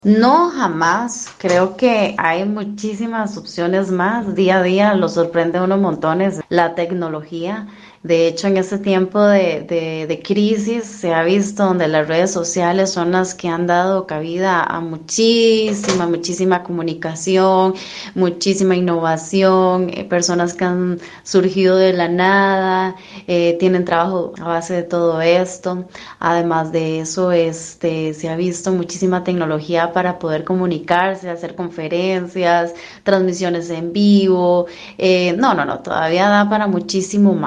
No, jamás. Creo que hay muchísimas opciones más. Día a día lo sorprende a uno montones la tecnología. De hecho, en este tiempo de crisis se ha visto donde las redes sociales son las que han dado cabida a muchísima comunicación, muchísima innovación, personas que han surgido de la nada, tienen trabajo a base de todo esto. Además de eso, se ha visto muchísima tecnología para poder comunicarse, hacer conferencias, transmisiones en vivo. No, todavía da para muchísimo más.